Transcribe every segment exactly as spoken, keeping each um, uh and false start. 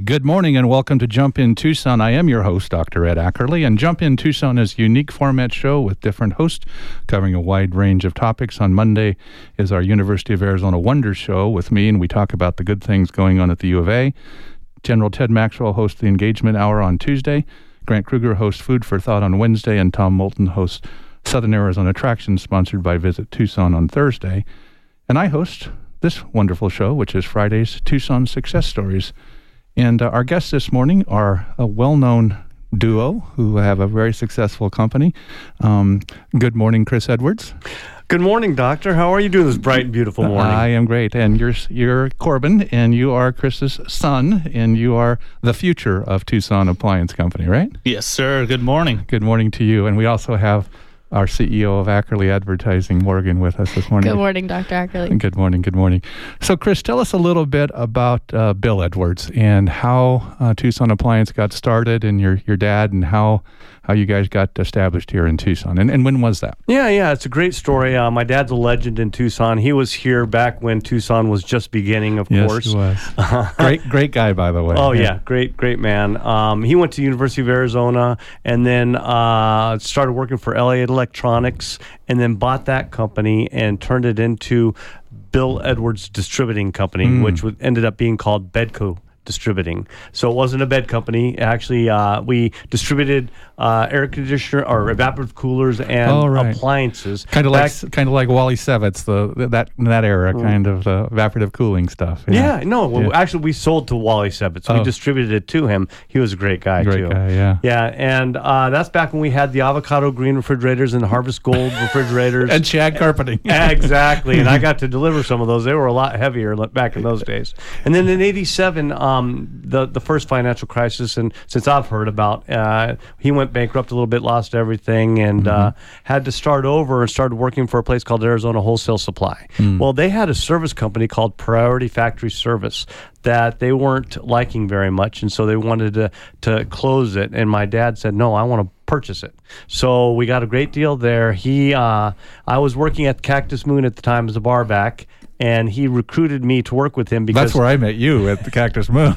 Good morning and welcome to Jump in Tucson. I am your host, Doctor Ed Ackerley, and Jump in Tucson is a unique format show with different hosts covering a wide range of topics. On Monday is our University of Arizona Wonders show with me, and we talk about the good things going on at the U of A. General Ted Maxwell hosts the Engagement Hour on Tuesday. Grant Kruger hosts Food for Thought on Wednesday, and Tom Moulton hosts Southern Arizona Attractions, sponsored by Visit Tucson on Thursday. And I host this wonderful show, which is Friday's Tucson Success Stories. And uh, our guests this morning are a well-known duo who have a very successful company. Um, good morning, Chris Edwards. Good morning, Doctor. How are you doing this bright and beautiful morning? Uh, I am great. And you're, you're Corbin, and you are Chris's son, and you are the future of Tucson Appliance Company, right? Yes, sir. Good morning. Good morning to you. And we also have our C E O of Ackerley Advertising, Morgan, with us this morning. Good morning, Doctor Ackerley. Good morning, good morning. So, Chris, tell us a little bit about uh, Bill Edwards and how uh, Tucson Appliance got started, and your, your dad, and how how you guys got established here in Tucson. And, and when was that? Yeah, yeah, it's a great story. Uh, my dad's a legend in Tucson. He was here back when Tucson was just beginning, of yes, course. Yes, he was. great, great guy, by the way. Oh, yeah, yeah great, great man. Um, he went to the University of Arizona and then uh, started working for L A Electronics, and then bought that company and turned it into Bill Edwards Distributing Company, mm. which w- ended up being called Bedco Distributing. So it wasn't a bed company. Actually, uh, we distributed uh, air conditioner or evaporative coolers and oh, right. appliances. Kind of like kind of like Wally Sevitz, the that that era, mm. kind of uh, evaporative cooling stuff. Yeah, yeah no, well, yeah. actually, we sold to Wally Sevitz. Oh. We distributed it to him. He was a great guy great too. Great guy, yeah. Yeah, and uh, that's back when we had the avocado green refrigerators and Harvest Gold refrigerators and shag carpeting. Exactly, and I got to deliver some of those. They were a lot heavier back in those days. And then in eighty-seven. Um, the the first financial crisis, and since I've heard about, uh, he went bankrupt a little bit, lost everything, and mm-hmm. uh, had to start over and started working for a place called Arizona Wholesale Supply. Mm. Well, they had a service company called Priority Factory Service that they weren't liking very much, and so they wanted to to close it. And my dad said, "No, I want to purchase it." So we got a great deal there. He, uh, I was working at Cactus Moon at the time as a bar back. And he recruited me to work with him because that's where I met you, at the Cactus Moon.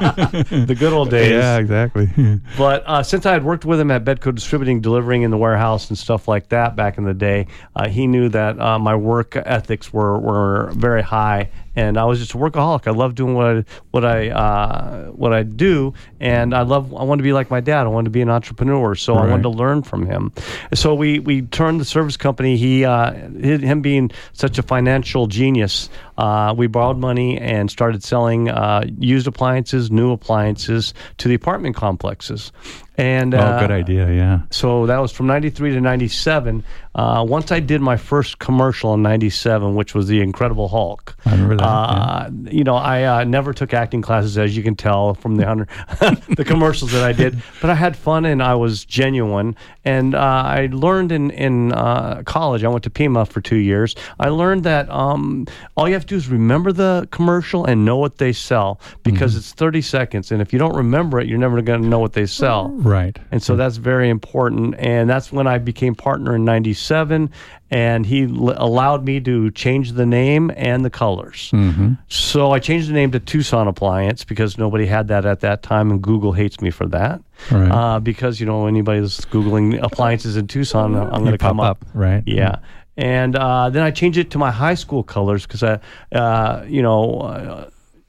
The good old days. Yeah, exactly. But uh, since I had worked with him at Bedco Distributing, delivering in the warehouse and stuff like that back in the day, uh, he knew that uh, my work ethics were, were very high. And I was just a workaholic. I love doing what I what I uh, what I do, and I love. I wanted to be like my dad. I wanted to be an entrepreneur, so right. I wanted to learn from him. So we we turned the service company. He uh, him being such a financial genius, uh, we borrowed money and started selling uh, used appliances, new appliances to the apartment complexes. And, oh, uh, good idea, yeah. So that was from ninety-three to ninety-seven. Uh, once I did my first commercial in ninety-seven, which was The Incredible Hulk. I remember that, uh, yeah. You know, I uh, never took acting classes, as you can tell from the hundred, the commercials that I did. But I had fun and I was genuine. And uh, I learned in, in uh, college, I went to Pima for two years. I learned that um, all you have to do is remember the commercial and know what they sell, because mm-hmm. it's thirty seconds. And if you don't remember it, you're never going to know what they sell. Right. And so that's very important. And that's when I became partner in ninety-seven. And he l- allowed me to change the name and the colors. Mm-hmm. So I changed the name to Tucson Appliance because nobody had that at that time, and Google hates me for that. Right. Uh, because, you know, anybody that's Googling appliances in Tucson, I'm going to come up. up. Right. Yeah. Mm-hmm. And uh, then I changed it to my high school colors because, I, uh, you know, uh,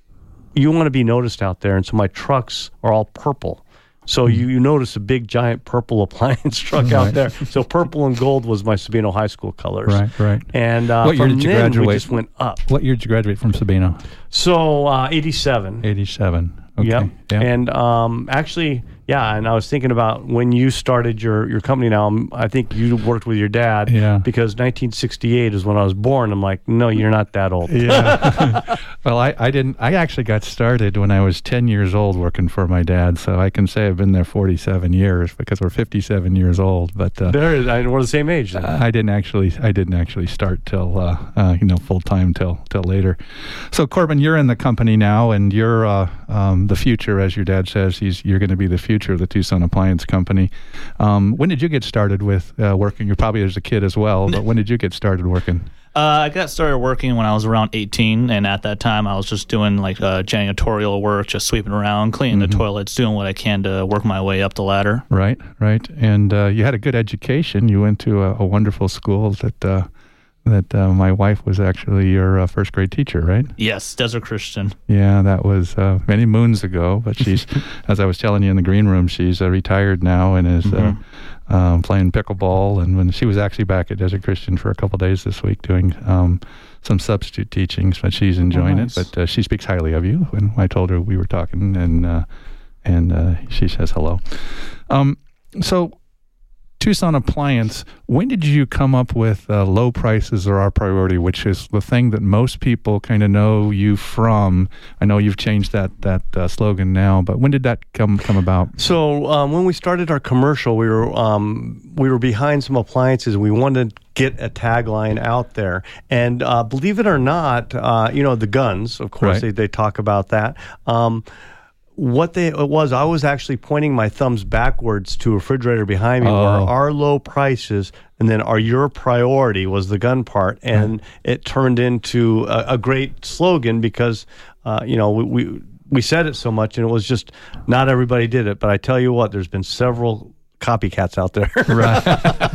you want to be noticed out there. And so my trucks are all purple. So you, you notice a big, giant purple appliance truck right. out there. So purple and gold was my Sabino High School colors. Right, right. And uh, what year from did you then, graduate? we just went up. What year did you graduate from Sabino? So uh, eighty-seven. eighty-seven. Okay. Yep. yep. And um, actually, yeah, and I was thinking about when you started your, your company now, um, I think you worked with your dad. Yeah. Because nineteen sixty-eight is when I was born. I'm like, no, you're not that old. Yeah. Well, I, I didn't, I actually got started when I was ten years old working for my dad. So I can say I've been there forty-seven years because we're fifty-seven years old. But uh, there is, I, we're the same age then. I didn't actually, I didn't actually start till, uh, uh, you know, full time till, till later. So Corbin, you're in the company now, and you're uh, um, the future, as your dad says. He's, you're going to be the future of the Tucson Appliance Company. Um, when did you get started with uh, working? You're probably as a kid as well, but when did you get started working? Uh, I got started working when I was around eighteen, and at that time I was just doing like uh, janitorial work, just sweeping around, cleaning mm-hmm. the toilets, doing what I can to work my way up the ladder. Right, right. And uh, you had a good education. You went to a, a wonderful school that uh, that uh, my wife was actually your uh, first grade teacher, right? Yes, Desert Christian. Yeah, that was uh, many moons ago. But she's, as I was telling you in the green room, she's uh, retired now and is mm-hmm. uh, um, playing pickleball. And when she was actually back at Desert Christian for a couple of days this week doing um, some substitute teachings, but she's enjoying oh, nice. it. But uh, she speaks highly of you. When I told her we were talking, and uh, and uh, she says hello. Um, so. Tucson Appliance, when did you come up with uh, low prices are our priority, which is the thing that most people kind of know you from? I know you've changed that that uh, slogan now, but when did that come come about? So um, when we started our commercial, we were um, we were behind some appliances. We wanted to get a tagline out there, and uh, believe it or not, uh, you know the guns. Of course, right. they they talk about that. Um, What they it was, I was actually pointing my thumbs backwards to a refrigerator behind me, oh. where our low prices and then our your priority was the gun part, and mm. it turned into a, a great slogan because uh, you know we, we we said it so much, and it was just not everybody did it. But I tell you what, there's been several copycats out there. Right.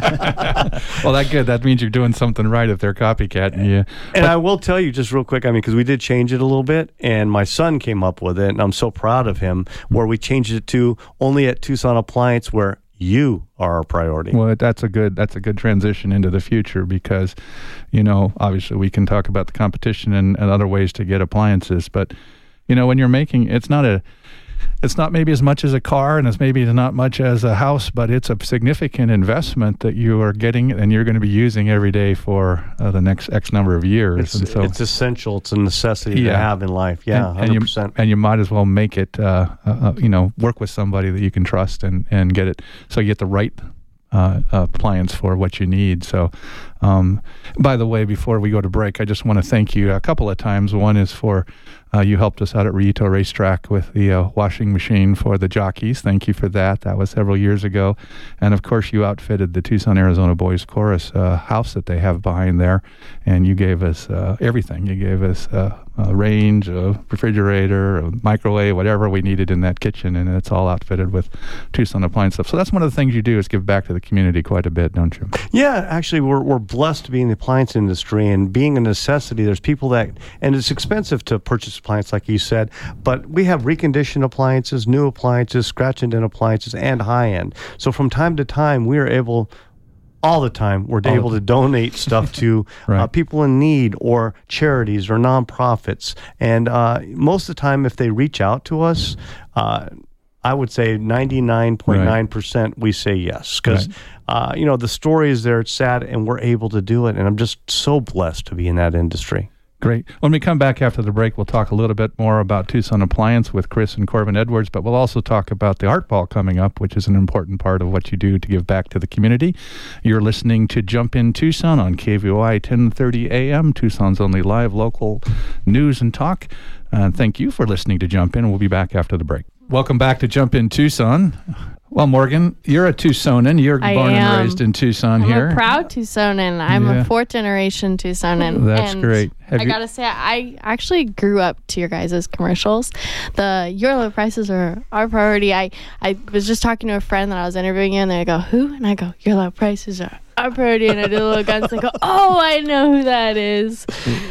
Well, that's good. That means you're doing something right if they're copycatting you. And but, I will tell you just real quick, I mean, because we did change it a little bit, and my son came up with it, and I'm so proud of him, where we changed it to only at Tucson Appliance, where you are our priority. Well, that's a good that's a good transition into the future because, you know, obviously we can talk about the competition and, and other ways to get appliances, but, you know, when you're making, it's not a It's not maybe as much as a car, and it's maybe not much as a house, but it's a significant investment that you are getting and you're going to be using every day for uh, the next X number of years. It's, and so, it's essential. It's a necessity yeah. to have in life. Yeah, and, one hundred percent. And you, and you might as well make it, uh, uh, you know, work with somebody that you can trust and, and get it so you get the right uh, appliance for what you need. So, um, by the way, before we go to break, I just want to thank you a couple of times. One is for Uh, you helped us out at Rito Racetrack with the uh, washing machine for the jockeys. Thank you for that. That was several years ago. And, of course, you outfitted the Tucson, Arizona Boys Chorus uh, house that they have behind there. And you gave us uh, everything. You gave us uh, a range, a refrigerator, a microwave, whatever we needed in that kitchen. And it's all outfitted with Tucson Appliance stuff. So that's one of the things you do is give back to the community quite a bit, don't you? Yeah, actually, we're, we're blessed to be in the appliance industry. And being a necessity, there's people that, and it's expensive to purchase appliance, like you said, but we have reconditioned appliances, new appliances, scratch and dent appliances, and high end. So from time to time, we are able, all the time, we're all able to donate stuff to right. uh, people in need or charities or nonprofits. And uh, most of the time, if they reach out to us, uh, I would say ninety-nine point nine percent right. we say yes, because right. uh, you know the story is there, it's sad, and we're able to do it. And I'm just so blessed to be in that industry. Great. When we come back after the break, we'll talk a little bit more about Tucson Appliance with Chris and Corbin Edwards, but we'll also talk about the Art Ball coming up, which is an important part of what you do to give back to the community. You're listening to Jump In Tucson on K V O I ten thirty A M, Tucson's only live local news and talk. Uh, thank you for listening to Jump In, and we'll be back after the break. Welcome back to Jump In Tucson. Well, Morgan, you're a Tucsonan. You're I born am. and raised in Tucson I'm here. I'm a proud Tucsonan. I'm yeah. a fourth generation Tucsonan. That's and great. Have I you... got to say, I actually grew up to your guys' commercials. The Your Low Prices are our priority. I, I was just talking to a friend that I was interviewing, and they go, who? And I go, Your Low Prices are our priority. And I did a little guns. And I go, oh, I know who that is.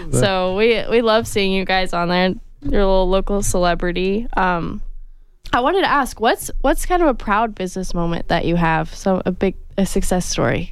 So we we love seeing you guys on there. You're a little local celebrity. Um, I wanted to ask, what's what's kind of a proud business moment that you have? So a big a success story.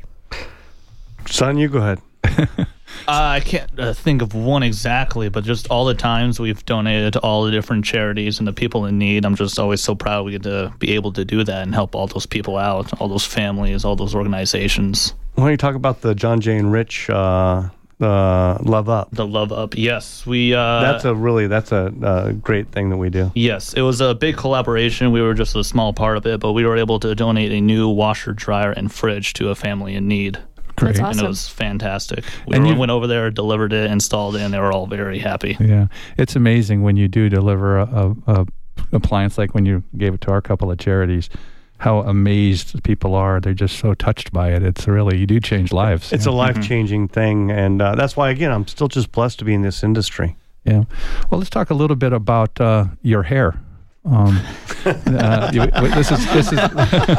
Son, you go ahead. uh, I can't uh, think of one exactly, but just all the times we've donated to all the different charities and the people in need. I'm just always so proud we get to be able to do that and help all those people out, all those families, all those organizations. Why don't you talk about the John Jay and Rich uh Uh, Love Up. The Love Up, yes. We. Uh, that's a really, that's a uh, great thing that we do. Yes, it was a big collaboration. We were just a small part of it, but we were able to donate a new washer, dryer, and fridge to a family in need. Great. That's awesome. And it was fantastic. We were, went over there, delivered it, installed it, and they were all very happy. Yeah. It's amazing when you do deliver a, a, a appliance, like when you gave it to our couple of charities. how amazed people are. They're just so touched by it. It's really, you do change lives. It's yeah. a life-changing mm-hmm. thing, and uh, that's why, again, I'm still just blessed to be in this industry. Yeah. Well, let's talk a little bit about uh, your hair. Um, uh, you, this is this is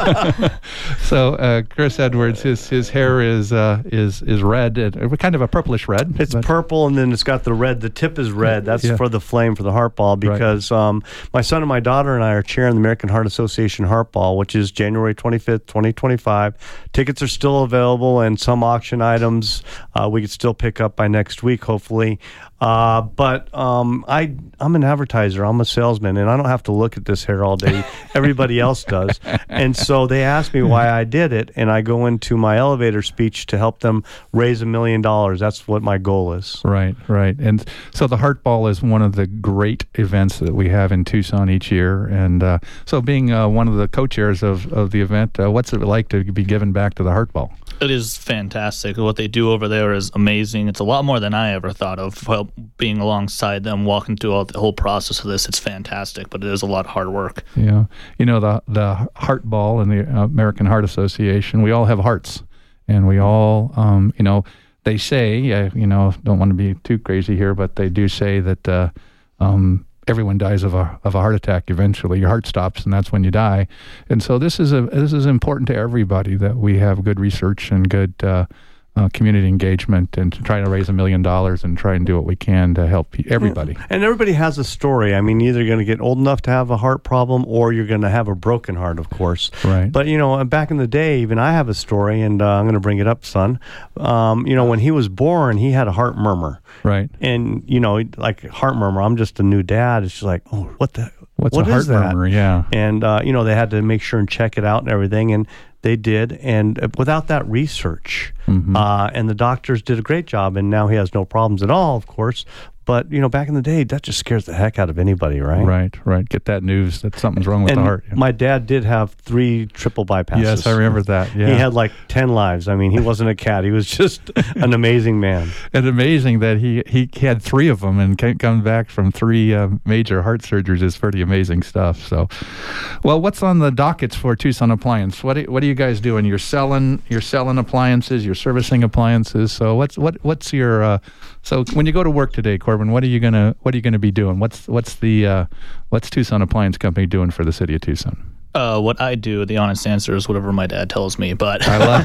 so uh, Chris Edwards. His his hair is uh, is is red, uh, kind of a purplish red. It's but, purple, and then it's got the red. The tip is red. That's yeah. for the flame for the heart ball. Because right. um, my son and my daughter and I are chairing the American Heart Association Heart Ball, which is January twenty-fifth, twenty twenty-five. Tickets are still available, and some auction items uh, we could still pick up by next week, hopefully. Uh, but um, I I'm an advertiser. I'm a salesman, and I don't have to look at this hair all day. Everybody else does. And so they asked me why I did it, and I go into my elevator speech to help them raise a million dollars. That's what my goal is. Right, right. And so the Heart Ball is one of the great events that we have in Tucson each year. And uh, so being uh, one of the co-chairs of, of the event, uh, what's it like to be given back to the Heart Ball? It is fantastic. What they do over there is amazing. It's a lot more than I ever thought of. Well, being alongside them, walking through all the whole process of this, it's fantastic, but it is a lot of hard work. Yeah. You know, the the Heart Ball and the American Heart Association, we all have hearts. And we all, um, you know, they say, uh, you know, don't want to be too crazy here, but they do say that uh, um, everyone dies of a of a heart attack eventually. Your heart stops, and that's when you die. And so this is a this is important to everybody, that we have good research and good uh, uh, community engagement, and to try to raise a million dollars and try and do what we can to help everybody. And everybody has a story. I mean, either you're going to get old enough to have a heart problem, or you're going to have a broken heart, of course. Right. But, you know, back in the day, even I have a story, and uh, I'm going to bring it up, son. Um, you know, when he was born, he had a heart murmur. Right. And, you know, like heart murmur, I'm just a new dad. It's just like, oh, what the, What's what a heart is that? murmur? Yeah. And, uh, you know, they had to make sure and check it out and everything. And they did. And without that research, mm-hmm. uh, and the doctors did a great job. And now he has no problems at all, of course. But, you know, back in the day, that just scares the heck out of anybody, right? Right, right. Get that news that something's wrong with and the heart. Yeah. My dad did have three triple bypasses. Yes, I remember that. Yeah. He had like ten lives. I mean, he wasn't a cat. He was just an amazing man. And amazing that he, he had three of them and came come back from three uh, major heart surgeries is pretty amazing stuff. So, well, what's on the dockets for Tucson Appliance? What do, what are you guys doing? You're selling you're selling appliances. You're servicing appliances. So what's what what's your uh, so when you go to work today, Corbin, what are you gonna what are you gonna be doing? What's what's the uh, what's Tucson Appliance Company doing for the city of Tucson? Uh, what I do, the honest answer is whatever my dad tells me. But I love.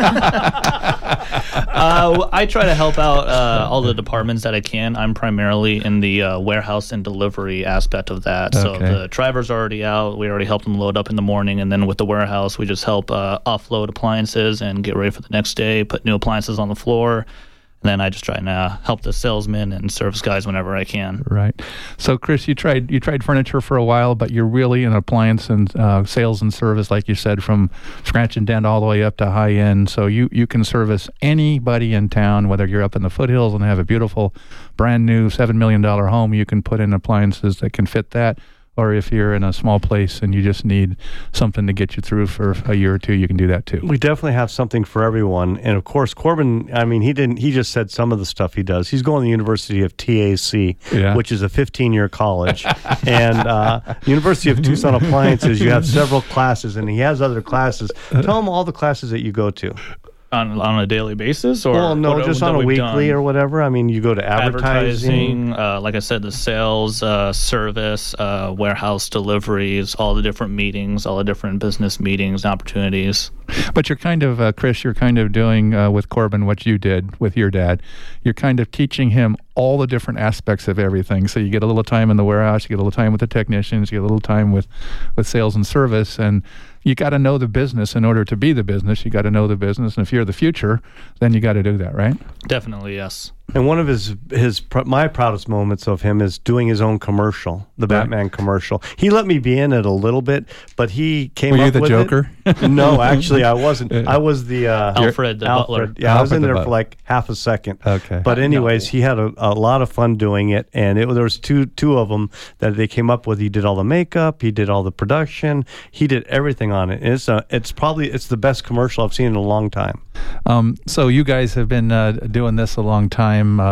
uh, I try to help out uh, all the departments that I can. I'm primarily in the uh, warehouse and delivery aspect of that. So Okay. the driver's already out. We already help them load up in the morning, and then with the warehouse, we just help uh, offload appliances and get ready for the next day. Put new appliances on the floor. And then I just try and uh, help the salesmen and service guys whenever I can. Right. So, Chris, you tried you tried furniture for a while, but you're really in appliance and uh, sales and service, like you said, from scratch and dent all the way up to high end. So you, you can service anybody in town, whether you're up in the foothills and have a beautiful, brand new seven million dollars home, you can put in appliances that can fit that. Or if you're in a small place and you just need something to get you through for a year or two, you can do that too. We definitely have something for everyone. And of course, Corbin, I mean, he didn't, he just said some of the stuff he does. He's going to the University of T A C, yeah. which is a fifteen-year college. and uh, University of Tucson Appliances, you have several classes, and he has other classes. Tell him all the classes that you go to. On, on a daily basis, or well, no, what, just what on a weekly done? or whatever. I mean, you go to advertising, advertising uh, like I said, the sales, uh, service, uh, warehouse deliveries, all the different meetings, all the different business meetings and opportunities. But you're kind of, uh, Chris, you're kind of doing uh, with Corbin what you did with your dad. You're kind of teaching him all the different aspects of everything. So you get a little time in the warehouse, you get a little time with the technicians, you get a little time with, with sales and service, and you got to know the business in order to be the business. You got to know the business, and if you're the future, then you got to do that, right? Definitely, yes. And one of his his my proudest moments of him is doing his own commercial, the Right. Batman commercial. He let me be in it a little bit, but he came Were up you the with Joker? it. No, actually, I wasn't. I was the uh, Alfred, the Alfred. butler. Yeah, I was Alfred in the there butler. for like half a second. Okay. But anyways, he had a, a lot of fun doing it, and it, there was two two of them that they came up with. He did all the makeup, he did all the production, he did everything on it. And it's a, it's probably it's the best commercial I've seen in a long time. Um, so you guys have been uh, doing this a long time. Uh,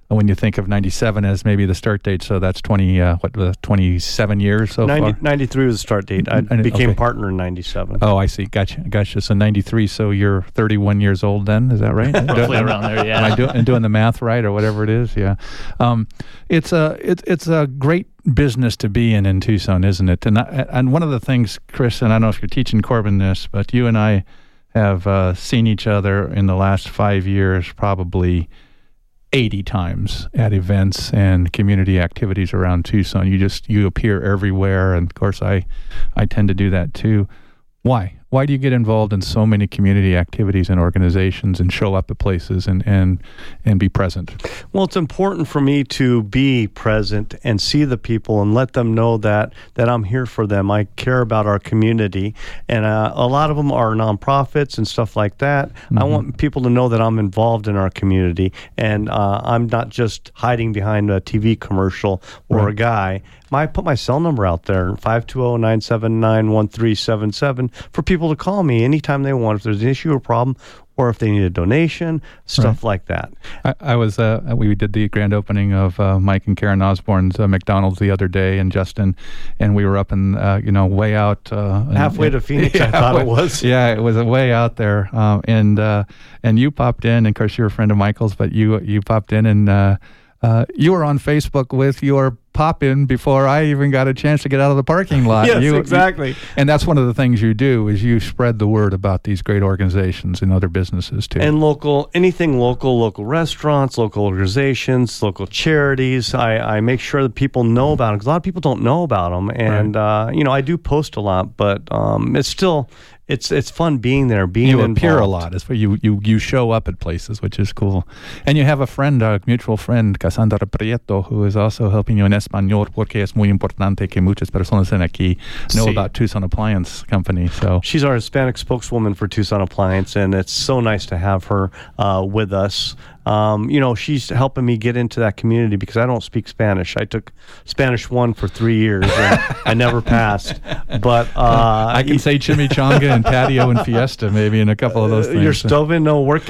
when you think of ninety-seven as maybe the start date, so that's twenty, uh, what, uh, twenty-seven years so ninety, far? ninety-three was the start date. I N- became okay. partner in ninety-seven. Oh, I see. Gotcha. Gotcha. So ninety-three, so you're thirty-one years old then, is that right? Roughly around there, yeah. Am I do, doing the math right or whatever it is? Yeah. Um, it's, a, it, it's a great business to be in in Tucson, isn't it? And, I, and one of the things, Chris, and I don't know if you're teaching Corbin this, but you and I have uh, seen each other in the last five years probably eighty times at events and community activities around Tucson. You just, you appear everywhere. And of course, I, I tend to do that too. Why? Why do you get involved in so many community activities and organizations and show up at places and, and, and be present? Well, it's important for me to be present and see the people and let them know that, that I'm here for them. I care about our community. And uh, a lot of them are nonprofits and stuff like that. Mm-hmm. I want people to know that I'm involved in our community and uh, I'm not just hiding behind a T V commercial or right. a guy. I put my cell number out there, five two zero, nine seven nine, one three seven seven, for people to call me anytime they want, if there's an issue or problem, or if they need a donation, stuff right. like that. I, I was, uh, we did the grand opening of uh, Mike and Karen Osborne's uh, McDonald's the other day, and Justin, and we were up in, uh, you know, way out. Uh, Halfway in, to Phoenix, yeah, I thought way, it was. Yeah, it was way out there. Um, and uh, and you popped in, and of course you're a friend of Michael's, but you you popped in, and uh, uh, you were on Facebook with your pop in before I even got a chance to get out of the parking lot. Yes, you, exactly. You, and that's one of the things you do is you spread the word about these great organizations and other businesses too. And local, anything local, local restaurants, local organizations, local charities. I, I make sure that people know about them because a lot of people don't know about them. And, right. uh, you know, I do post a lot, but um, it's still... It's it's fun being there, being you involved. appear a lot. It's where you, you you show up at places, which is cool. And you have a friend, a mutual friend, Cassandra Prieto, who is also helping you in español, porque es muy importante que muchas personas en aquí know sí. about Tucson Appliance Company. So she's our Hispanic spokeswoman for Tucson Appliance, and it's so nice to have her uh, with us. Um, you know, she's helping me get into that community because I don't speak Spanish. I took Spanish one for three years and I never passed. But uh, I can say chimichanga and patio and fiesta maybe in a couple of those things. Your stove in no work?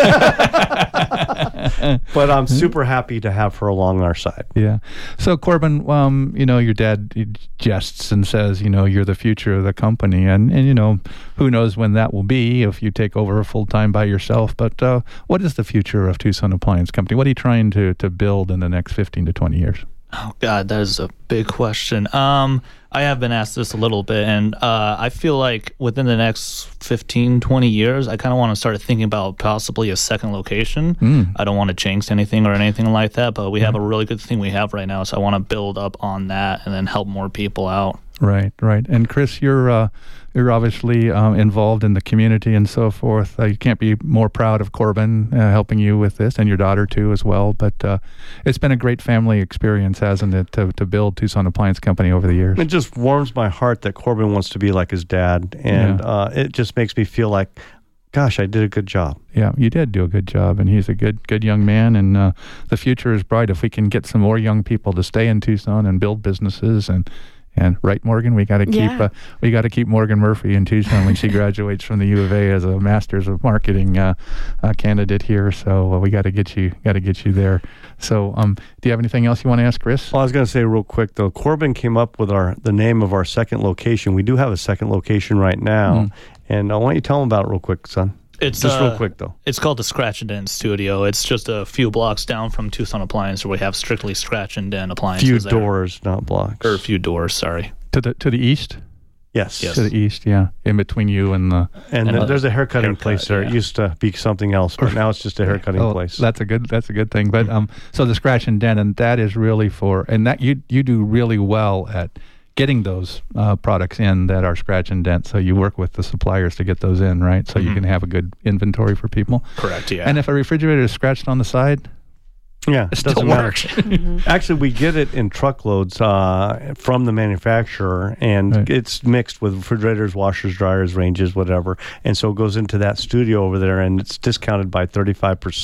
But I'm super happy to have her along our side. Yeah. So Corbin, um, you know, your dad jests and says, you know, you're the future of the company, and and you know, who knows when that will be if you take over full time by yourself. But uh, what is the future of Tucson Appliance Company? What are you trying to to build in the next fifteen to twenty years? Oh God, that is a big question. Um, I have been asked this a little bit, and uh, I feel like within the next fifteen, twenty years, I kind of want to start thinking about possibly a second location. Mm. I don't want to jinx anything or anything like that, but we mm. have a really good thing we have right now, so I want to build up on that and then help more people out. Right, right. And Chris, you're uh, you're obviously um, involved in the community and so forth. Uh, you can't be more proud of Corbin uh, helping you with this, and your daughter too as well. But uh, it's been a great family experience, hasn't it, to to build Tucson Appliance Company over the years? It just warms my heart that Corbin wants to be like his dad, and yeah. uh, it just makes me feel like, gosh, I did a good job. Yeah, you did do a good job, and he's a good good young man, and uh, the future is bright if we can get some more young people to stay in Tucson and build businesses. And And right, Morgan, we got to keep yeah. uh, we got to keep Morgan Murphy in Tucson when she graduates from the U of A as a Master's of Marketing uh, uh, candidate here. So uh, we got to get you got to get you there. So, um, do you have anything else you want to ask, Chris? Well, I was going to say real quick though, Corbin came up with our the name of our second location. We do have a second location right now, mm. and I want you to tell them about it real quick, son. It's just uh, real quick though. It's called the Scratch and Dent Studio. It's just a few blocks down from Tucson Appliance, where we have strictly scratch and dent appliances. Few there. doors, not blocks. Or a few doors. Sorry. To the to the east. Yes. yes. To the east, yeah. In between you and the and, and the, there's a haircutting haircut, place there. Yeah. It used to be something else, but now it's just a haircutting oh, place. That's a good that's a good thing. But um, so the scratch and dent, and that is really for and that you you do really well at getting those uh, products in that are scratch and dent. So you work with the suppliers to get those in, right? So mm-hmm. you can have a good inventory for people. Correct. Yeah. And if a refrigerator is scratched on the side, yeah, it it still doesn't works. mm-hmm. Actually, we get it in truckloads uh, from the manufacturer, and right. it's mixed with refrigerators, washers, dryers, ranges, whatever. And so it goes into that studio over there, and it's discounted by thirty-five percent.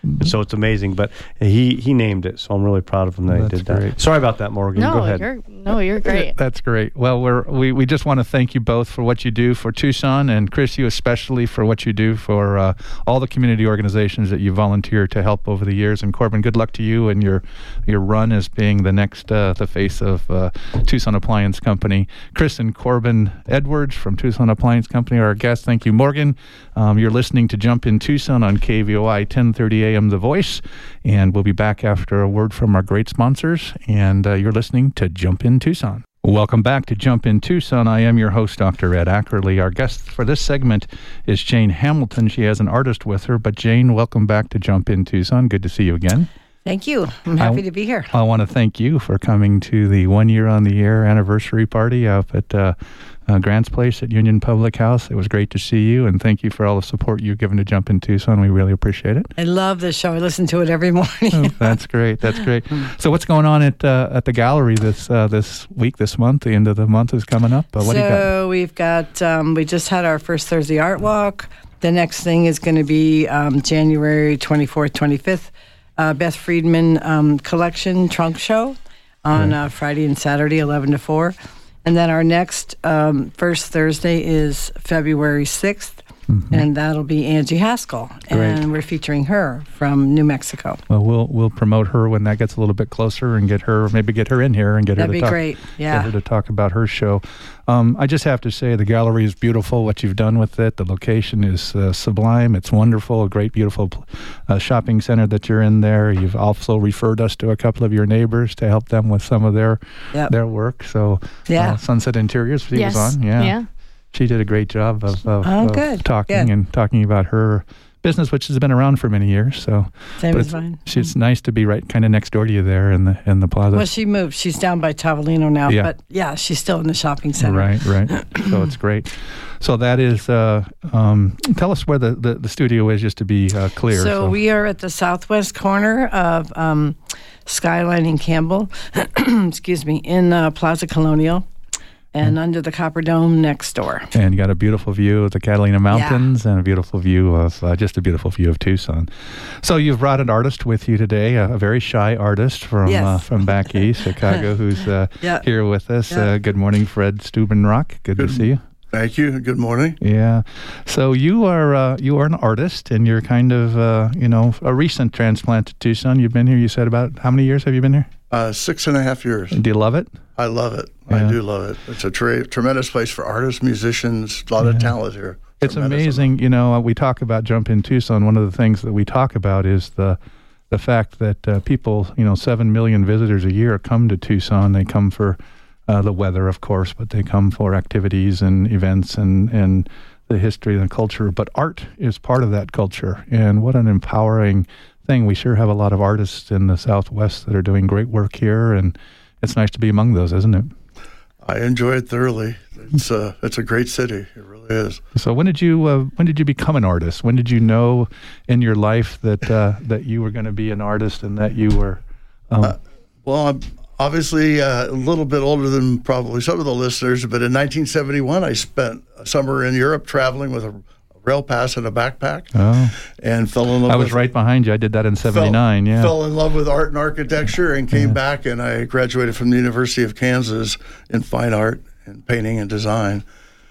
And so it's amazing. But he he named it, so I'm really proud of him that That's he did that. great. Sorry about that, Morgan. No, Go ahead. you're no, you're great. That's great. Well, we're, we we just want to thank you both for what you do for Tucson, and Chris, you especially for what you do for uh, all the community organizations that you volunteer to help over the years. And Corbin, good luck to you and your your run as being the next uh, the face of uh, Tucson Appliance Company. Chris and Corbin Edwards from Tucson Appliance Company are our guests. Thank you, Morgan. Um, you're listening to Jump in Tucson on K V O I ten thirty A M The Voice, and we'll be back after a word from our great sponsors. And uh, you're listening to Jump in Tucson. Welcome back to Jump in Tucson. I am your host, Doctor Ed Ackerley. Our guest for this segment is Jane Hamilton. She has an artist with her. But Jane, welcome back to Jump in Tucson. Good to see you again. Thank you. I'm happy I, to be here. I want to thank you for coming to the one year on the air anniversary party up at uh, uh, Grant's Place at Union Public House. It was great to see you, and thank you for all the support you've given to Jump in Tucson. We really appreciate it. I love this show. I listen to it every morning. Oh, that's great. That's great. So what's going on at uh, at the gallery this uh, this week, this month? The end of the month is coming up. Uh, what so do you got? we've got, um, we just had our first Thursday Art Walk. The next thing is going to be um, January twenty-fourth, twenty-fifth, uh, Beth Friedman um, Collection Trunk Show on uh, Friday and Saturday, eleven to four. And then our next um, first Thursday is February sixth, mm-hmm. and that'll be Angie Haskell. Great. And we're featuring her from New Mexico. Well, we'll we'll promote her when that gets a little bit closer, and get her maybe get her in here and get That'd her to be talk. great. Yeah. Get her to talk about her show. Um, I just have to say the gallery is beautiful. What you've done with it, the location is uh, sublime. It's wonderful. A great, beautiful uh, shopping center that you're in there. You've also referred us to a couple of your neighbors to help them with some of their Yep. their work. So Yeah. uh, Sunset Interiors, she Yes. was on. Yeah. Yeah. She did a great job of, of, Oh, of good, talking good. and talking about her business, which has been around for many years. So Same but as it's, mine. it's nice to be right kind of next door to you there in the in the plaza. Well, she moved. She's down by Tavolino now, Yeah. but yeah, she's still in the shopping center. Right, right. So it's great. So that is, uh, um, tell us where the, the, the studio is, just to be uh, clear. So, we are at the southwest corner of um, Skyline and Campbell, excuse me, in uh, Plaza Colonial, and Mm. under the Copper Dome next door. And you got a beautiful view of the Catalina Mountains and a beautiful view of, uh, just a beautiful view of Tucson. So you've brought an artist with you today, a, a very shy artist from Yes. uh, from back east, Chicago, who's uh, Yeah. here with us. Yeah. Uh, good morning, Fred Stubenrock. Good, Good to see you. Thank you. Good morning. Yeah. So you are uh, you are an artist, and you're kind of, uh, you know, a recent transplant to Tucson. You've been here, you said, about how many years have you been here? Uh, six and a half years. Do you love it? I love it. Yeah. I do love it. It's a tre- tremendous place for artists, musicians, a lot of talent here. It's Tremendous amazing. You know, we talk about Jump in Tucson. One of the things that we talk about is the the fact that uh, people, you know, seven million visitors a year come to Tucson. They come for uh, the weather, of course, but they come for activities and events and, and the history and the culture. But art is part of that culture. And what an empowering thing. We sure have a lot of artists in the Southwest that are doing great work here. And it's nice to be among those, isn't it? I enjoy it thoroughly. It's a, it's a great city. It really is. So when did you uh, when did you become an artist? When did you know in your life that uh, that you were going to be an artist and that you were? Um, Uh, well, I'm obviously uh, a little bit older than probably some of the listeners, but in nineteen seventy-one, I spent a summer in Europe traveling with a rail pass and a backpack, oh, and fell in love I was with right behind you. I did that in seventy-nine. Fell, Yeah. fell in love with art and architecture, and came Yeah. back, and I graduated from the University of Kansas in fine art and painting and design.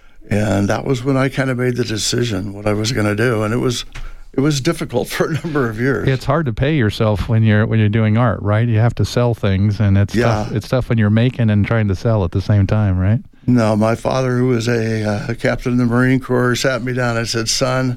And that was when I kind of made the decision what I was going to do, and it was it was difficult for a number of years. It's hard to pay yourself when you're when you're doing art, right? You have to sell things, and it's Yeah. tough. It's tough when you're making and trying to sell at the same time, right? No, my father, who was a, uh, a captain in the Marine Corps, sat me down and said, "Son,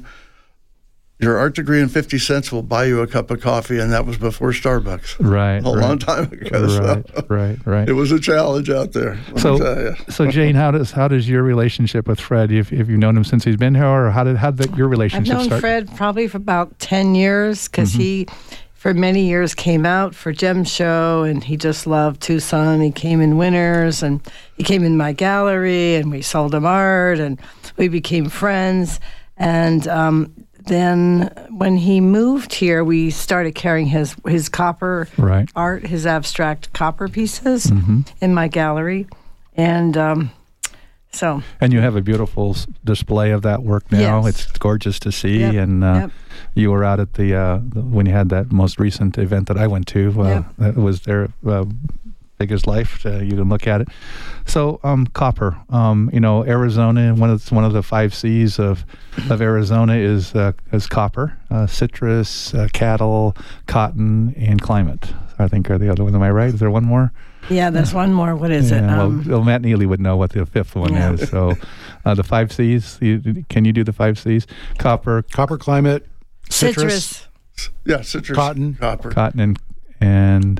your art degree and fifty cents will buy you a cup of coffee," and that was before Starbucks. Right. A right, long time ago. Right. So Right. Right. it was a challenge out there. Let So- me tell you. So Jane, how does how does your relationship with Fred? If if you've known him since he's been here, or how did how did your I've relationship known start? Fred probably for about ten years because Mm-hmm. he, for many years, came out for Gem Show, and he just loved Tucson. He came in winters, and he came in my gallery, and we sold him art, and we became friends. And um, then when he moved here, we started carrying his, his copper Right. art, his abstract copper pieces Mm-hmm. in my gallery. And um, So. And you have a beautiful s- display of that work now. Yes. It's gorgeous to see. Yep, And uh, yep. you were out at the, uh, the when you had that most recent event that I went to. Uh, Yep. That was their uh, big as life. Uh, you can look at it. So um, copper. Um, you know, Arizona. One of the, one of the five C's of of Arizona is uh, is copper, uh, citrus, uh, cattle, cotton, and climate. I think are the other one. Am I right? Is there one more? Yeah, there's one more. What is it? Yeah, well, Um, well, Matt Neely would know what the fifth one Yeah. is. So, uh, the five C's. You, can you do the five C's? Copper, Copper, climate, citrus, citrus. Yeah, citrus, Cotton. copper. cotton, and and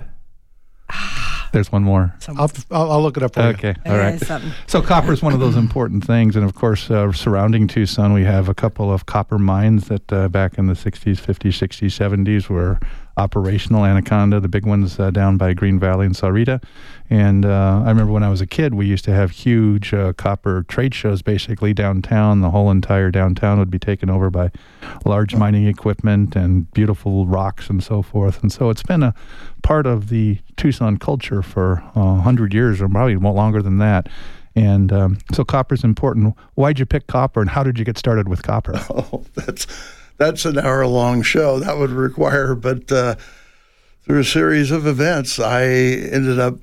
there's one more. I'll, I'll, I'll look it up for you. Okay, all Yeah, right. something. So copper is one of those important things, and of course, uh, surrounding Tucson, we have a couple of copper mines that uh, back in the sixties, fifties, sixties, seventies were operational. Anaconda, the big ones uh, down by Green Valley and Sahuarita. And uh, I remember when I was a kid, we used to have huge uh, copper trade shows basically downtown. The whole entire downtown would be taken over by large mining equipment and beautiful rocks and so forth. And so it's been a part of the Tucson culture for uh, one hundred years or probably more longer than that. And um, so copper is important. Why'd you pick copper, and how did you get started with copper? Oh, that's that's an hour-long show. That would require, but uh, through a series of events, I ended up.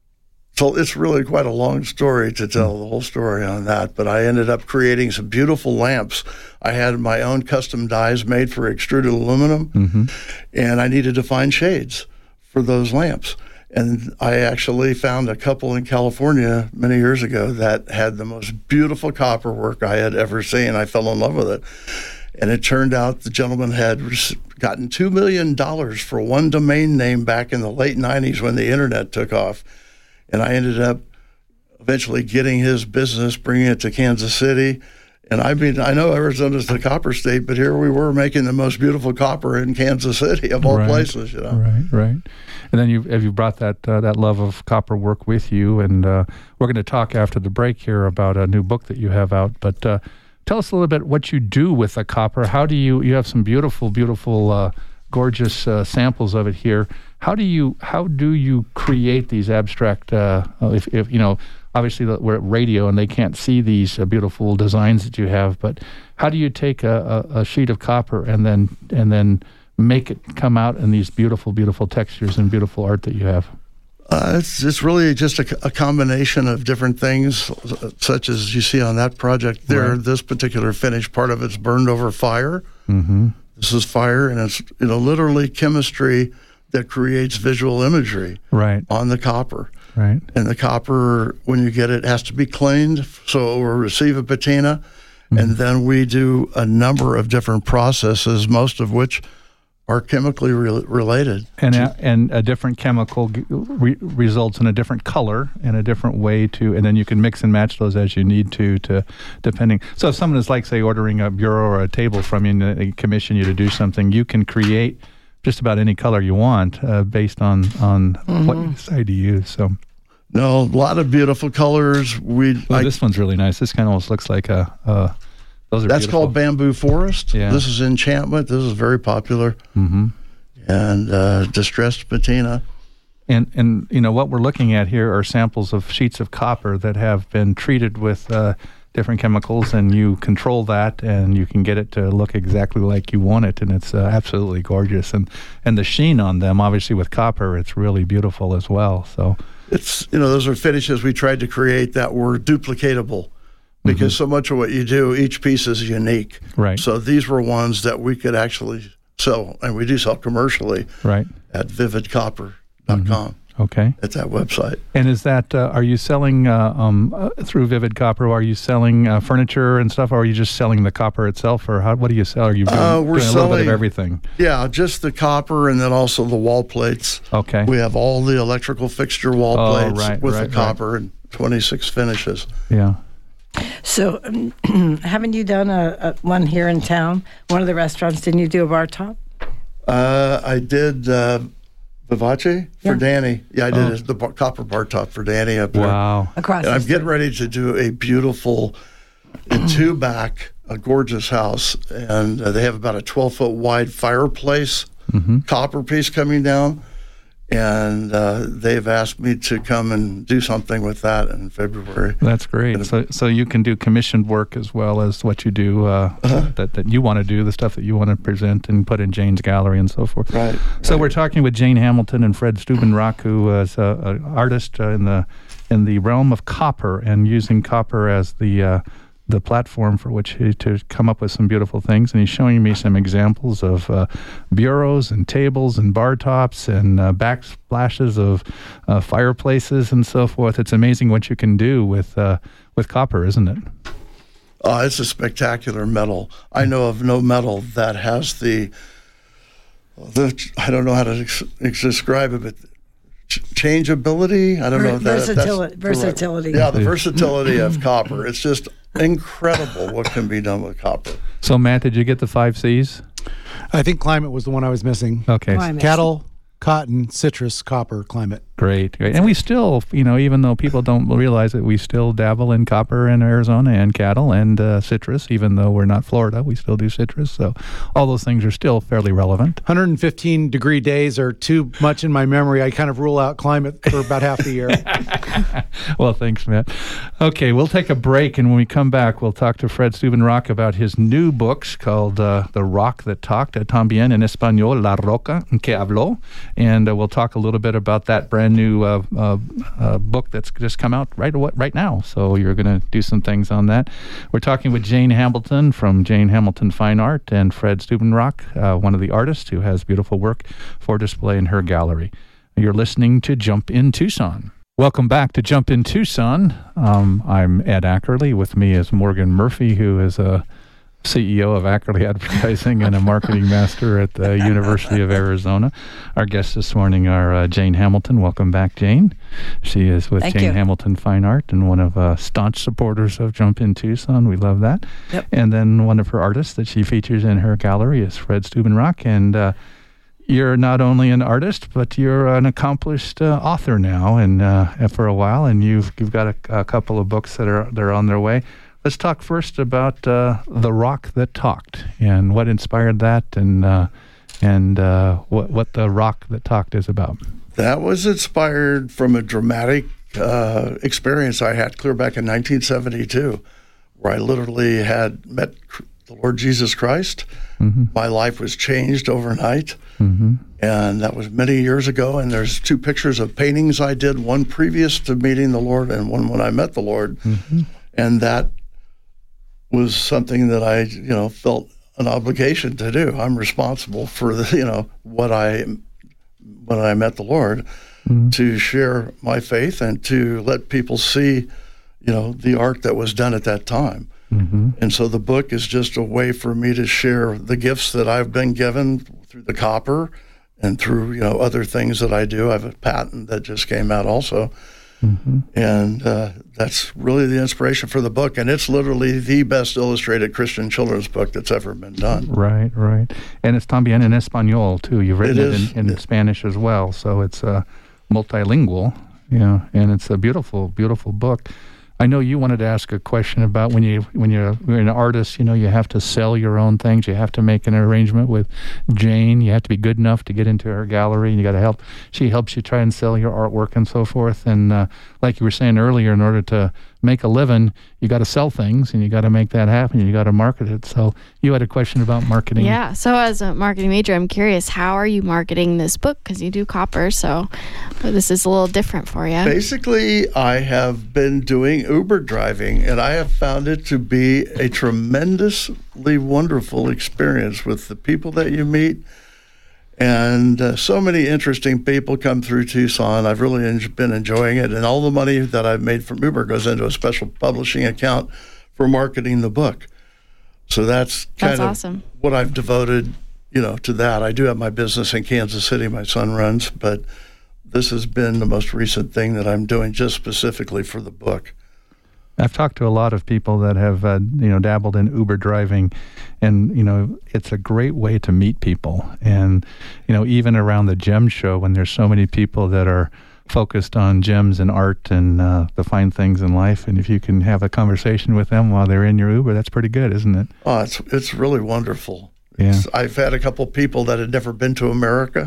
So it's really quite a long story to tell the whole story on that. But I ended up creating some beautiful lamps. I had my own custom dies made for extruded aluminum, Mm-hmm. and I needed to find shades for those lamps. And I actually found a couple in California many years ago that had the most beautiful copper work I had ever seen. I fell in love with it. And it turned out the gentleman had res- gotten two million dollars for one domain name back in the late nineties when the internet took off. And I ended up eventually getting his business, bringing it to Kansas City. And I mean, I know Arizona's the copper state, but here we were making the most beautiful copper in Kansas City of all Right. places, you know. Right, right. And then you have you brought that uh, that love of copper work with you, and uh, we're going to talk after the break here about a new book that you have out. But uh, tell us a little bit what you do with the copper. How do you you have some beautiful, beautiful, uh, gorgeous uh, samples of it here. How do you how do you create these abstract? Uh, if, if you know, obviously the, we're at radio and they can't see these uh, beautiful designs that you have, but how do you take a, a, a sheet of copper and then and then make it come out in these beautiful, beautiful textures and beautiful art that you have? Uh, it's it's really just a, a combination of different things, such as you see on that project there. Right. This particular finished part of it's burned over fire. Mm-hmm. This is fire, and it's you know literally chemistry that creates visual imagery Right, on the copper. right. And the copper, when you get it, has to be cleaned, so it will receive a patina. Mm-hmm. And then we do a number of different processes, most of which are chemically re- related. And a, and a different chemical g- re- results in a different color and a different way to, and then you can mix and match those as you need to, to depending. So if someone is like, say, ordering a bureau or a table from you and they commission you to do something, you can create just about any color you want uh, based on, on Mm-hmm. what you decide to use. So No, a lot of beautiful colors. We well, I- this one's really nice. This kind of almost looks like a, a those are That's beautiful. called Bamboo Forest. Yeah. This is Enchantment. This is very popular. Mm-hmm. And uh, Distressed Patina. And, and you know, what we're looking at here are samples of sheets of copper that have been treated with uh, different chemicals, and you control that, and you can get it to look exactly like you want it, and it's uh, absolutely gorgeous. And, and the sheen on them, obviously with copper, it's really beautiful as well. So It's, you know, those are finishes we tried to create that were duplicatable because so much of what you do, each piece is unique. Right. So these were ones that we could actually sell, and we do sell commercially right, at vivid copper dot com. okay. At that website. And is that uh, are you selling uh, um, uh, through Vivid Copper? Are you selling uh, furniture and stuff, or are you just selling the copper itself, or how, what do you sell? Are you doing, Uh, we're doing a little bit of selling- everything? Yeah, just the copper and then also the wall plates. Okay. We have all the electrical fixture wall Oh, plates right, with right, the right. copper and twenty-six finishes. Yeah. So, um, haven't you done a, a one here in town? One of the restaurants, didn't you do a bar top? Uh, I did uh, Vivace Yeah. for Danny. Yeah, I did Oh. it, the bar, copper bar top for Danny up there. Wow. Across And the I'm street. getting ready to do a beautiful two back, a gorgeous house, and uh, they have about a twelve foot wide fireplace Mm-hmm. copper piece coming down. And uh, they've asked me to come and do something with that in February. That's great. So, so you can do commissioned work as well as what you do uh, uh-huh. that that you want to do, the stuff that you want to present and put in Jane's gallery and so forth. Right. So right. we're talking with Jane Hamilton and Fred Stubenrock, who is an artist uh, in the in the realm of copper and using copper as the uh, the platform for which he, to come up with some beautiful things. And he's showing me some examples of uh, bureaus and tables and bar tops and uh, backsplashes of uh, fireplaces and so forth. It's amazing what you can do with uh, with copper, isn't it? Uh, it's a spectacular metal. I know of no metal that has the, the I don't know how to ex- ex- describe it, but ch- changeability? I don't know. If that, versatility. That's versatility. Yeah, the versatility of copper. It's just incredible what can be done with copper. So, Matt, did you get the five C's? I think climate was the one I was missing. Okay. Climate. Cattle, cotton, citrus, copper, climate. Great, great. And we still, you know, even though people don't realize it, we still dabble in copper in Arizona and cattle and uh, citrus. Even though we're not Florida, we still do citrus. So all those things are still fairly relevant. one hundred fifteen degree days are too much in my memory. I kind of rule out climate for about half the year. Well, thanks, Matt. Okay, we'll take a break, and when we come back, we'll talk to Fred Stubenrock about his new books called uh, The Rock That Talked, también en español, La Roca que Habló, and uh, we'll talk a little bit about that brand new uh, uh, uh, book that's just come out right right now. So you're going to do some things on that. We're talking with Jane Hamilton from Jane Hamilton Fine Art and Fred Stubenrock, uh, one of the artists who has beautiful work for display in her gallery. You're listening to Jump in Tucson. Welcome back to Jump in Tucson. Um, I'm Ed Ackerley. With me is Morgan Murphy, who is a C E O of Ackerley Advertising and a marketing master at the University of Arizona. Our guests this morning are uh, Jane Hamilton. Welcome back, Jane. She is with Thank Jane you. Hamilton Fine Art and one of uh, staunch supporters of Jump in Tucson. We love that. Yep. And then one of her artists that she features in her gallery is Fred Stubenrock. And uh, you're not only an artist, but you're an accomplished uh, author now, and uh, for a while. And you've you've got a, a couple of books that are they're on their way. Let's talk first about uh, The Rock That Talked and what inspired that, and uh, and uh, what what The Rock That Talked is about. That was inspired from a dramatic uh, experience I had clear back in nineteen seventy-two, where I literally had met the Lord Jesus Christ. Mm-hmm. My life was changed overnight, mm-hmm. and that was many years ago. And there's two pictures of paintings I did, one previous to meeting the Lord and one when I met the Lord. Mm-hmm. And that was something that I, you know, felt an obligation to do. I'm responsible for the, you know, what I, when I met the Lord, mm-hmm. to share my faith and to let people see, you know, the art that was done at that time. Mm-hmm. And so the book is just a way for me to share the gifts that I've been given through the copper and through, you know, other things that I do. I have a patent that just came out also. Mm-hmm. And uh, that's really the inspiration for the book. And it's literally the best illustrated Christian children's book that's ever been done. Right, right. And it's también en español, too. You've written it, it in, in it, Spanish as well. So it's uh, multilingual, you know, and it's a beautiful, beautiful book. I know you wanted to ask a question about when you when you're, you're an artist, you know, you have to sell your own things. You have to make an arrangement with Jane. You have to be good enough to get into her gallery, and you got to help. She helps you try and sell your artwork and so forth. And uh, like you were saying earlier, in order to make a living, you got to sell things, and you got to make that happen. And you got to market it. So you had a question about marketing. Yeah. So as a marketing major, I'm curious, how are you marketing this book? Because you do copper, so this is a little different for you. Basically, I have been doing Uber driving, and I have found it to be a tremendously wonderful experience with the people that you meet. And uh, so many interesting people come through Tucson. I've really en- been enjoying it. And all the money that I've made from Uber goes into a special publishing account for marketing the book. So that's kind that's of awesome. What I've devoted, you know, to that. I do have my business in Kansas City, my son runs, but this has been the most recent thing that I'm doing just specifically for the book. I've talked to a lot of people that have, uh, you know, dabbled in Uber driving, and, you know, it's a great way to meet people. And, you know, even around the gem show, when there's so many people that are focused on gems and art and uh, the fine things in life, and if you can have a conversation with them while they're in your Uber, that's pretty good, isn't it? Oh, it's it's really wonderful. Yeah. It's, I've had a couple people that had never been to America,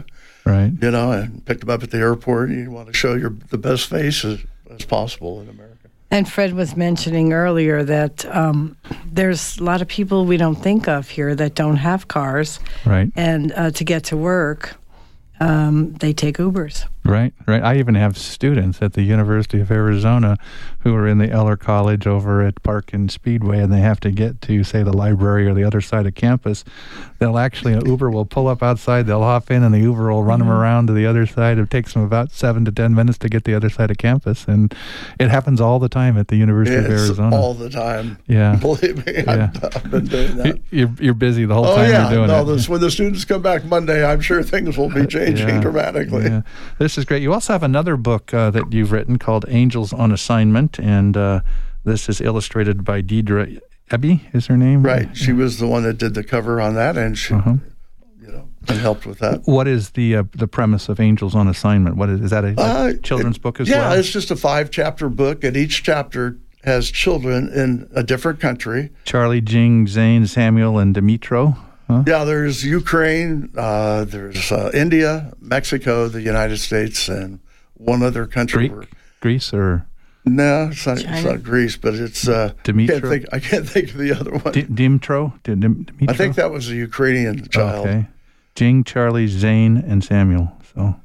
Right. You know, and pick them up at the airport. You want to show your the best face as, as possible in America. And Fred was mentioning earlier that um, there's a lot of people we don't think of here that don't have cars. Right. And uh, to get to work, um, they take Ubers. Right, right. I even have students at the University of Arizona who are in the Eller College over at Park and Speedway, and they have to get to, say, the library or the other side of campus. They'll actually, an Uber will pull up outside, they'll hop in, and the Uber will run mm-hmm. them around to the other side. It takes them about seven to ten minutes to get to the other side of campus, and it happens all the time at the University it's of Arizona. all the time. Yeah. Believe me, yeah. I've, I've been doing that. You're, you're busy the whole oh, time yeah. you're doing no, it. This, when the students come back Monday, I'm sure things will be changing yeah. dramatically. Yeah. This is great. You also have another book uh, that you've written called Angels on Assignment, and uh, this is illustrated by Deidre Eby, is her name? Right. She was the one that did the cover on that, and she, uh-huh. you know, and helped with that. What is the uh, the premise of Angels on Assignment? What is, is that a, a uh, children's it, book as yeah, well? Yeah, it's just a five-chapter book, and each chapter has children in a different country. Charlie, Jing, Zane, Samuel, and Dimitro. Huh? Yeah, there's Ukraine, uh, there's uh, India, Mexico, the United States, and one other country. Greek, Greece, or no, it's not, it's not Greece, but it's uh, Dimitro. I can't think, I can't think of the other one. D- Dimitro, D- Dim- Dimitro. I think that was a Ukrainian child. Okay, Jing, Charlie, Zane, and Samuel. So,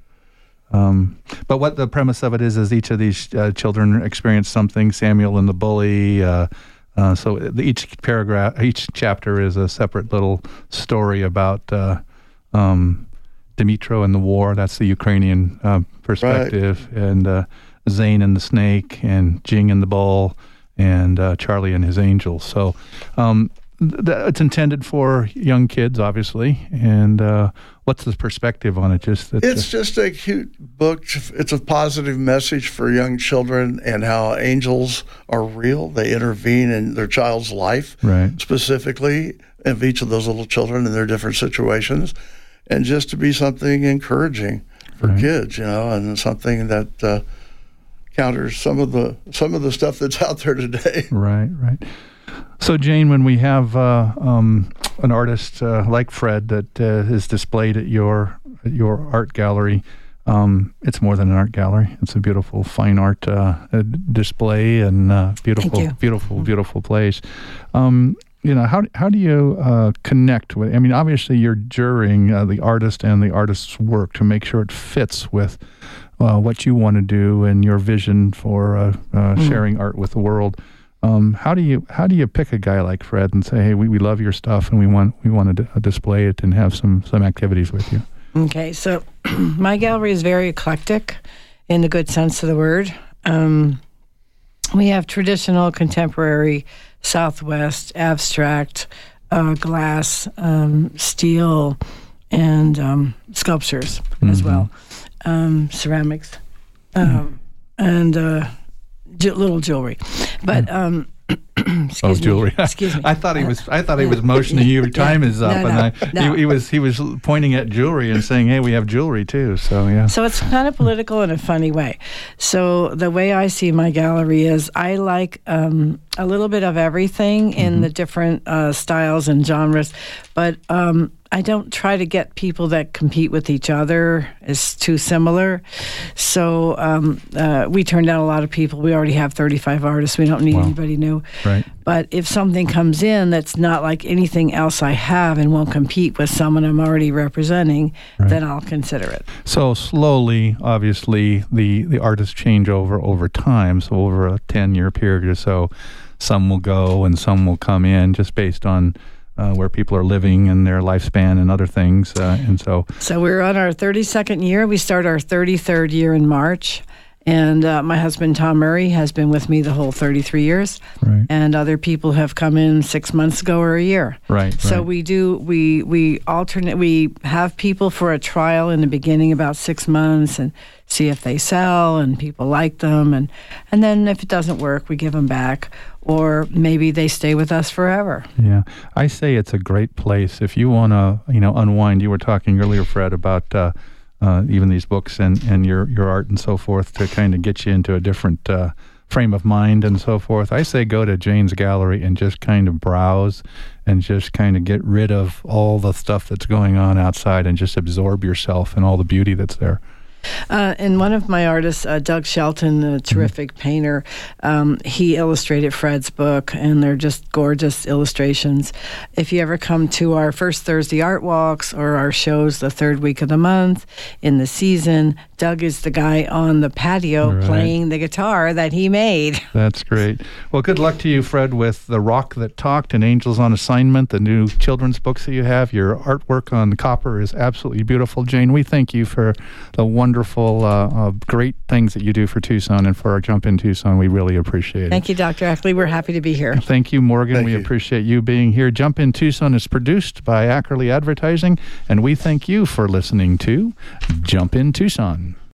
um, but what the premise of it is is each of these uh, children experience something. Samuel and the bully. Uh, uh, so each paragraph, each chapter is a separate little story about uh, um, Dimitro and the war. That's the Ukrainian uh, perspective, right. and uh, Zane and the snake, and Jing and the bull, and uh, Charlie and his angels. So um, th- it's intended for young kids, obviously. And uh, what's the perspective on it? Just that, it's uh, just a cute book. It's a positive message for young children and how angels are real. They intervene in their child's life, right. specifically of each of those little children in their different situations, and just to be something encouraging for right. kids, you know, and something that uh, counters some of the some of the stuff that's out there today. Right, right. So, Jane, when we have uh, um, an artist uh, like Fred that uh, is displayed at your at your art gallery, um, it's more than an art gallery. It's a beautiful fine art uh, display and uh, beautiful, beautiful, beautiful place. Um, you know, how how do you uh, connect with? I mean, obviously, you're jurying uh, the artist and the artist's work to make sure it fits with uh, what you want to do and your vision for uh, uh, mm. sharing art with the world. Um, how do you how do you pick a guy like Fred and say, hey, we, we love your stuff and we want we want to d- display it and have some some activities with you? Okay, so my gallery is very eclectic, in the good sense of the word. Um, we have traditional, contemporary, Southwest, abstract, uh, glass, um, steel, and um, sculptures mm-hmm. as well, um, ceramics, um, mm-hmm. and uh, j- little jewelry. But um, excuse oh, jewelry! Me. Excuse me. I thought he was. I thought he was motioning you. Your time is up, no, no, and I, no. he, he was. He was pointing at jewelry and saying, "Hey, we have jewelry too." So yeah. So it's kind of political in a funny way. So the way I see my gallery is, I like um, a little bit of everything in mm-hmm. the different uh, styles and genres, but um, I don't try to get people that compete with each other. It's too similar. So um, uh, we turn down a lot of people. We already have thirty-five artists. We don't need wow. anybody new. Right. But if something comes in that's not like anything else I have and won't compete with someone I'm already representing, right. then I'll consider it. So slowly, obviously, the, the artists change over over time. So over a ten-year period or so, some will go and some will come in just based on Uh, where people are living and their lifespan and other things, uh, and so. So we're on our thirty-second year. We start our thirty-third year in March, and uh, my husband Tom Murray has been with me the whole thirty-three years, right. and other people have come in six months ago or a year. Right. So right. we do we we alternate. We have people for a trial in the beginning, about six months, and see if they sell and people like them, and and then if it doesn't work, we give them back. Or maybe they stay with us forever. Yeah, I say it's a great place if you want to, you know, unwind. You were talking earlier, Fred, about uh, uh, even these books and, and your, your art and so forth to kind of get you into a different uh, frame of mind and so forth, I say go to Jane's Gallery and just kind of browse and just kind of get rid of all the stuff that's going on outside and just absorb yourself in all the beauty that's there. Uh, and one of my artists, uh, Doug Shelton, a terrific mm-hmm. painter, um, he illustrated Fred's book, and they're just gorgeous illustrations. If you ever come to our first Thursday art walks or our shows the third week of the month in the season, Doug is the guy on the patio right. playing the guitar that he made. That's great. Well, good luck to you, Fred, with The Rock That Talked and Angels on Assignment, the new children's books that you have. Your artwork on copper is absolutely beautiful. Jane, we thank you for the wonderful, uh, uh, great things that you do for Tucson and for our Jump in Tucson. We really appreciate it. Thank you, Doctor Ackley. We're happy to be here. Thank you, Morgan. Thank we you. appreciate you being here. Jump in Tucson is produced by Ackerley Advertising, and we thank you for listening to Jump in Tucson.